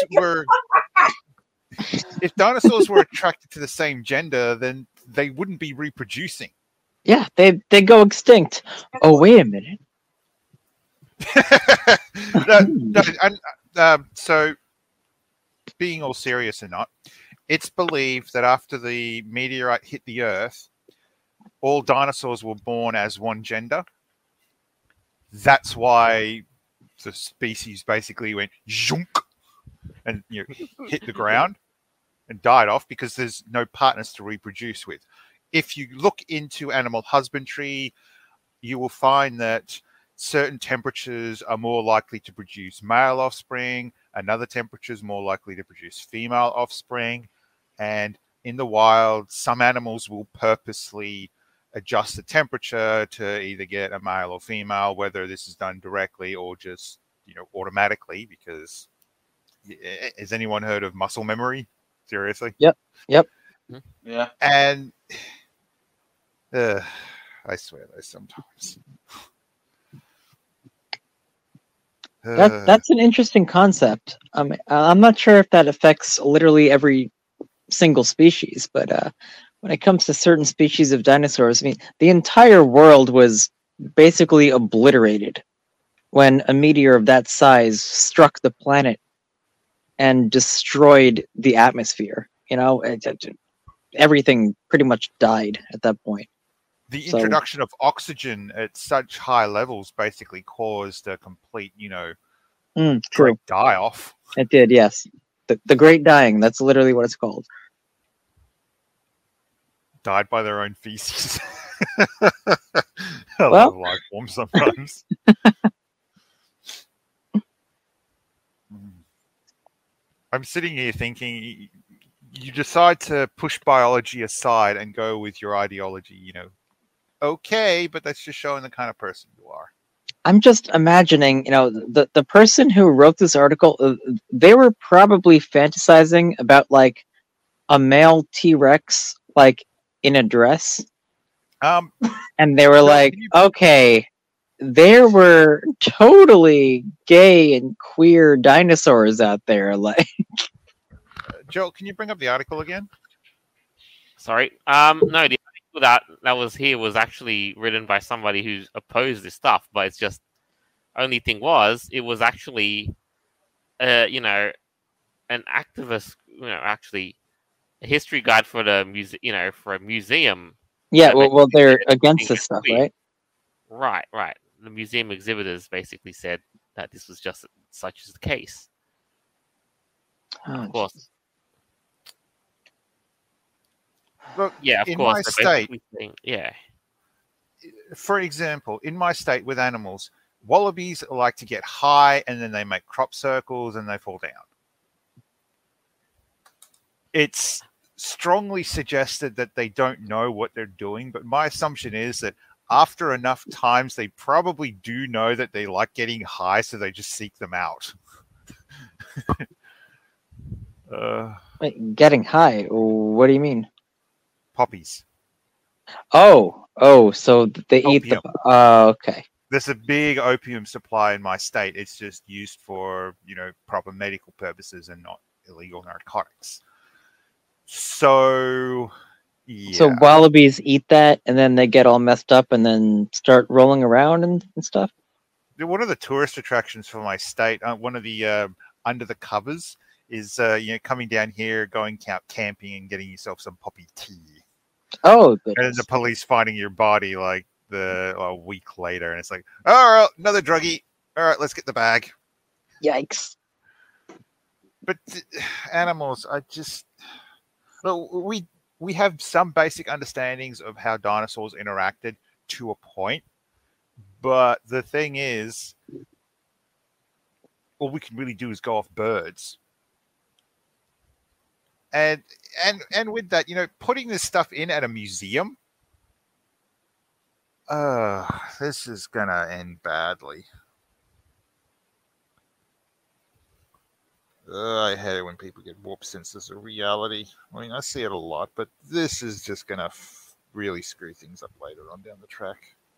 were attracted to the same gender, then they wouldn't be reproducing. Yeah, they go extinct. Oh, wait a minute. So, being all serious or not, it's believed that after the meteorite hit the Earth, all dinosaurs were born as one gender. That's why the species basically went zhunk and hit the ground and died off, because there's no partners to reproduce with. If you look into animal husbandry, you will find that certain temperatures are more likely to produce male offspring, another temperature is more likely to produce female offspring, and in the wild, some animals will purposely adjust the temperature to either get a male or female, whether this is done directly or just automatically, because has anyone heard of muscle memory? Seriously? Yep. Yeah. And I swear though, sometimes. That's an interesting concept. I'm not sure if that affects literally every single species, but when it comes to certain species of dinosaurs, I mean, the entire world was basically obliterated when a meteor of that size struck the planet and destroyed the atmosphere. Everything pretty much died at that point. The introduction of oxygen at such high levels basically caused a complete, true die-off. It did, yes. The Great Dying, that's literally what it's called. Died by their own feces. I love life forms sometimes. I'm sitting here thinking, you decide to push biology aside and go with your ideology, okay, but that's just showing the kind of person you are. I'm just imagining, the person who wrote this article, they were probably fantasizing about a male T-Rex in a dress. And they were okay, there were totally gay and queer dinosaurs out there. Joel, can you bring up the article again? Sorry. No, the article that was here was actually written by somebody who opposed this stuff, but it's just only thing was it was actually an activist, actually a history guide for the for a museum. Yeah, well they're against this stuff, right? Right. The museum exhibitors basically said that this was just such as the case. Of course. Geez. Look, yeah, of in course. My state, yeah. For example, in my state with animals, wallabies like to get high and then they make crop circles and they fall down. It's strongly suggested that they don't know what they're doing, but my assumption is that after enough times, they probably do know that they like getting high, so they just seek them out. Wait, getting high? What do you mean? poppies. Oh, so they eat Opium. the. Oh, okay. There's a big opium supply in my state. It's just used for, proper medical purposes and not illegal narcotics. So, yeah. So wallabies eat that, and then they get all messed up, and then start rolling around and stuff. One of the tourist attractions for my state, one of the under the covers, is coming down here, going out camping, and getting yourself some poppy tea. Oh, goodness. And then the police finding your body like a week later, and it's like, all right, another druggie. All right, let's get the bag. Yikes! But animals, we have some basic understandings of how dinosaurs interacted to a point, but the thing is, all we can really do is go off birds. And with that, putting this stuff in at a museum, this is gonna end badly. I hate it when people get warped senses of reality. I mean, I see it a lot, but this is just gonna really screw things up later on down the track.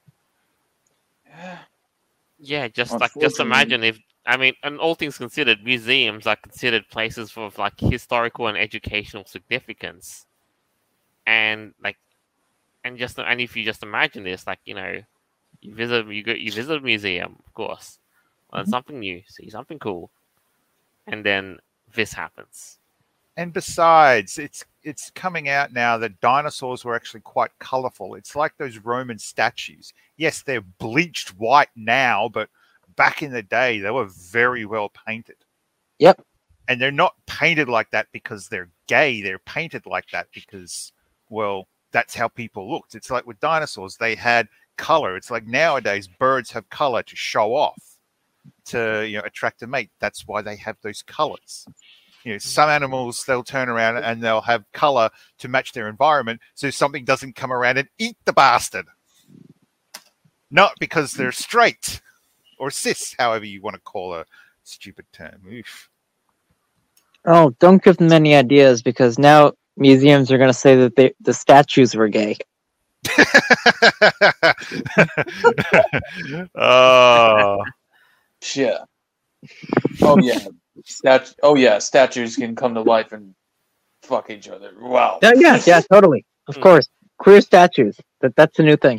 Yeah, just imagine if, and all things considered, museums are considered places for like historical and educational significance, and if you just imagine this, like you visit a museum, of course, learn something new, see something cool, and then this happens. And besides, it's coming out now that dinosaurs were actually quite colorful. It's like those Roman statues. Yes, they're bleached white now, but back in the day, they were very well painted. Yep. And they're not painted like that because they're gay. They're painted like that because, well, that's how people looked. It's like with dinosaurs, they had color. It's like nowadays, birds have color to show off, to attract a mate. That's why they have those colors. Some animals, they'll turn around and they'll have color to match their environment, so something doesn't come around and eat the bastard. Not because they're straight or cis, however you want to call a stupid term. Oof. Oh, don't give them any ideas, because now museums are going to say that the statues were gay. Oh. Yeah. Oh yeah. Statues can come to life and fuck each other. Wow. Yeah, totally. Of course. Queer statues. That's a new thing.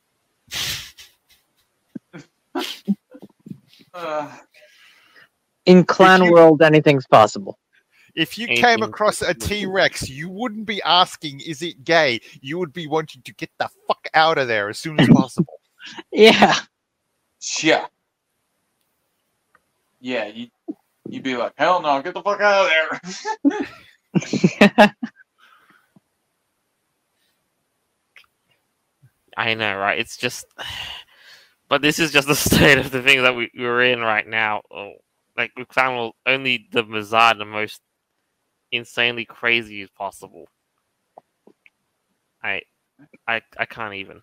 In clan world, anything's possible. If you came across a T-Rex, you wouldn't be asking, is it gay? You would be wanting to get the fuck out of there as soon as possible. Yeah. Yeah. Yeah, you'd be like, hell no, get the fuck out of there. I know, right? It's just... But this is just the state of the thing that we're in right now. Like, we found only the bizarre, the most insanely crazy as possible. I can't even.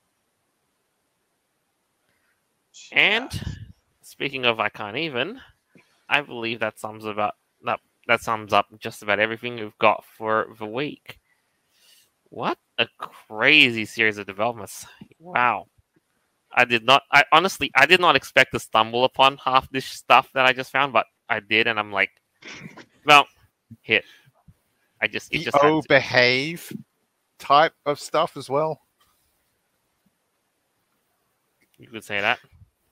And speaking of I can't even, I believe that sums up just about everything we've got for the week. What a crazy series of developments. Wow. I did not expect to stumble upon half this stuff that I just found, but I did, and I'm like, well, hit. It just behave type of stuff as well. You could say that.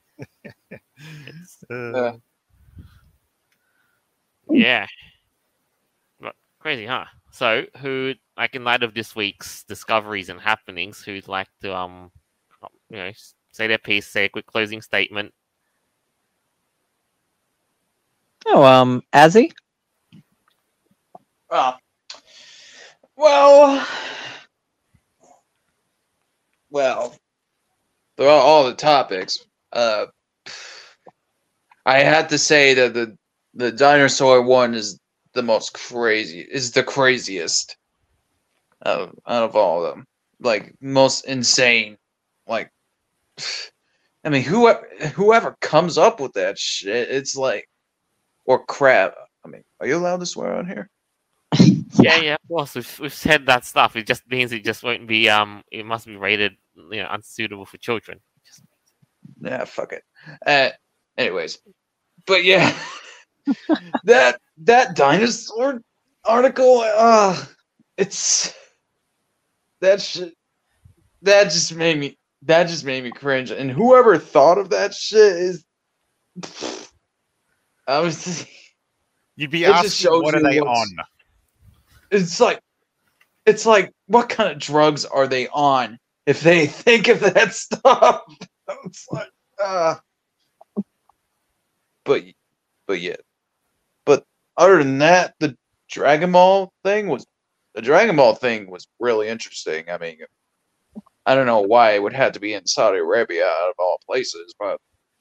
Yeah. But crazy, huh? So, who, like, in light of this week's discoveries and happenings, who'd like to, say their piece, say a quick closing statement? Oh, Azzy? Well, throughout all the topics, I had to say that the dinosaur one is the craziest out of all of them. Like, most insane. Like, I mean, whoever comes up with that shit, it's like, or crap. I mean, are you allowed to swear on here? Yeah, of course. We've said that stuff. It just means it just won't be it must be rated unsuitable for children. Yeah, fuck it. Anyways, but yeah, that dinosaur article, it's that shit. That just made me cringe. And whoever thought of that shit is, I was. You'd be asking, what are they on? It's like, what kind of drugs are they on if they think of that stuff? It's like, but yeah. But other than that, the Dragon Ball thing was really interesting. I mean, I don't know why it would have to be in Saudi Arabia out of all places, but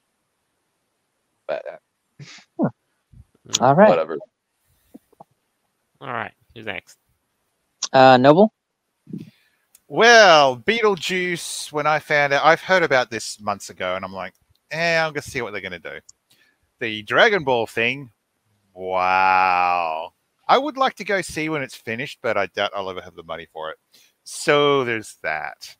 All right. whatever. All right, who's next? Noble? Well, Beetlejuice, when I found out, I've heard about this months ago, and I'm like, I'm going to see what they're going to do. The Dragon Ball thing, wow. I would like to go see when it's finished, but I doubt I'll ever have the money for it. So there's that.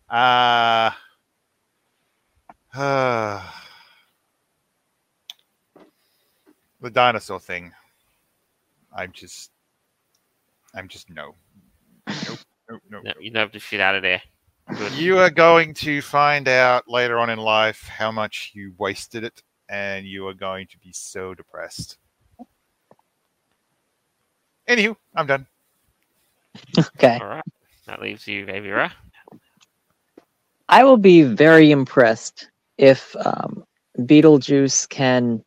The dinosaur thing. I'm just no. Nope. No, you know the shit out of there. Good. You are going to find out later on in life how much you wasted it, and you are going to be so depressed. Anywho, I'm done. Okay. All right, that leaves you, Avira. I will be very impressed if Beetlejuice can,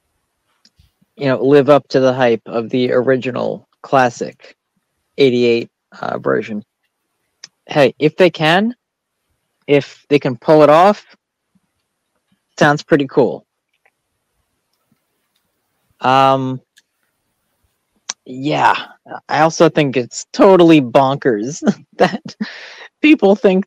live up to the hype of the original classic 88 version. Hey, if they can pull it off, sounds pretty cool. Yeah, I also think it's totally bonkers that people think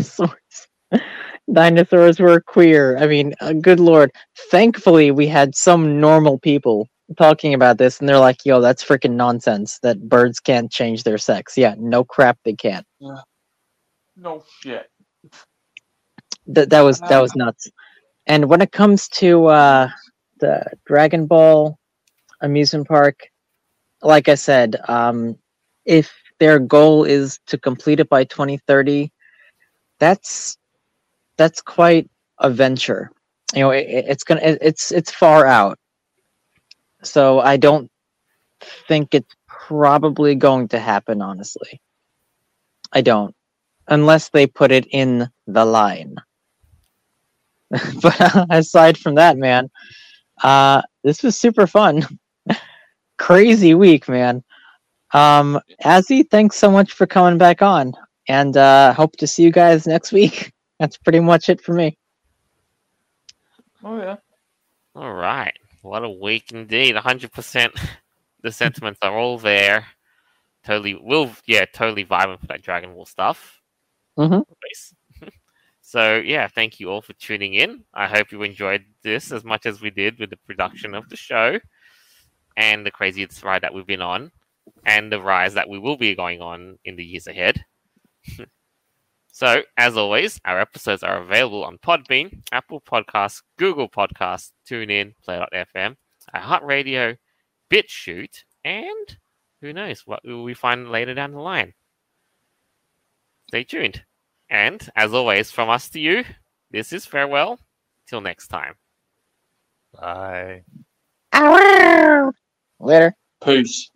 dinosaurs were queer. I mean, good lord. Thankfully, we had some normal people talking about this, and they're like, yo, that's freaking nonsense that birds can't change their sex. Yeah, no crap, they can't. No shit. That was nuts. And when it comes to the Dragon Ball amusement park, like I said, if their goal is to complete it by 2030, that's quite a venture. It's far out. So I don't think it's probably going to happen, honestly. I don't. Unless they put it in the line. But aside from that, man, this was super fun. Crazy week, man. Azzy, thanks so much for coming back on. And hope to see you guys next week. That's pretty much it for me. Oh, yeah. All right. What a week indeed. 100%. The sentiments are all there. Totally vibing for that Dragon Ball stuff. Mm-hmm. So, yeah, thank you all for tuning in. I hope you enjoyed this as much as we did with the production of the show and the crazy ride that we've been on and the rise that we will be going on in the years ahead. So, as always, our episodes are available on Podbean, Apple Podcasts, Google Podcasts, TuneIn, Play.fm, iHeartRadio, BitChute, and who knows what will we find later down the line. Stay tuned. And, as always, from us to you, this is farewell. Till next time. Bye. Later. Peace.